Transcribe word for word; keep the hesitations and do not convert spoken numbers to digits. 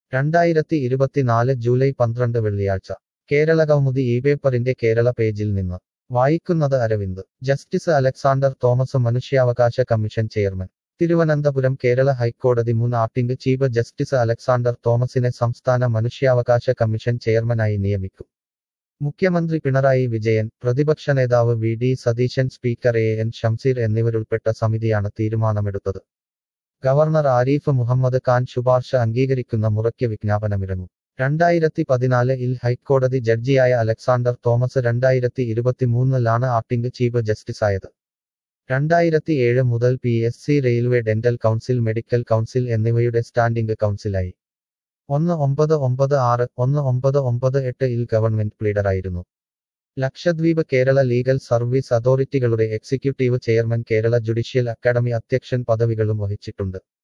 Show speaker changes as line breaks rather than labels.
രണ്ടായിരത്തി ഇരുപത്തിനാല് ജൂലൈ പന്ത്രണ്ട് വെള്ളിയാഴ്ച കേരളകൗമുദി ഈ പേപ്പറിന്റെ കേരള പേജിൽ നിന്ന് വായിക്കുന്നത് അരവിന്ദ്. ജസ്റ്റിസ് അലക്സാണ്ടർ തോമസ് മനുഷ്യാവകാശ കമ്മീഷൻ ചെയർമാൻ. തിരുവനന്തപുരം കേരള ഹൈക്കോടതി മുൻ ആക്ടിംഗ് ചീഫ് ജസ്റ്റിസ് അലക്സാണ്ടർ തോമസിനെ സംസ്ഥാന മനുഷ്യാവകാശ കമ്മീഷൻ ചെയർമാനായി നിയമിക്കും. മുഖ്യമന്ത്രി പിണറായി വിജയൻ, പ്രതിപക്ഷ നേതാവ് V D Satheesan, speaker A N Shamseer എന്നിവരുൾപ്പെട്ട സമിതിയാണ് തീരുമാനമെടുത്തത്. ഗവർണർ ആരിഫ് മുഹമ്മദ് ഖാൻ ശുപാർശ അംഗീകരിക്കുന്ന മുറയ്ക്ക് വിജ്ഞാപനമിറങ്ങും. രണ്ടായിരത്തി പതിനാല് ഇൽ ഹൈക്കോടതി ജഡ്ജിയായ അലക്സാണ്ടർ തോമസ് രണ്ടായിരത്തി ഇരുപത്തിമൂന്നിലാണ് ആക്ടിംഗ് ചീഫ് ജസ്റ്റിസായത്. രണ്ടായിരത്തി ഏഴ് മുതൽ P S C, railway, dental council, medical council എന്നിവയുടെ സ്റ്റാൻഡിംഗ് കൗൺസിലായി. ഒന്ന് ഒമ്പത് ഒമ്പത് ആറ് ഒന്ന് ഒമ്പത് ഒമ്പത് എട്ട് ഇൽ ഗവൺമെന്റ് പ്ലീഡറായിരുന്നു. ലക്ഷദ്വീപ് കേരള ലീഗൽ സർവീസ് അതോറിറ്റികളുടെ executive chairman, Kerala judicial academy അധ്യക്ഷൻ പദവികളും വഹിച്ചിട്ടുണ്ട്.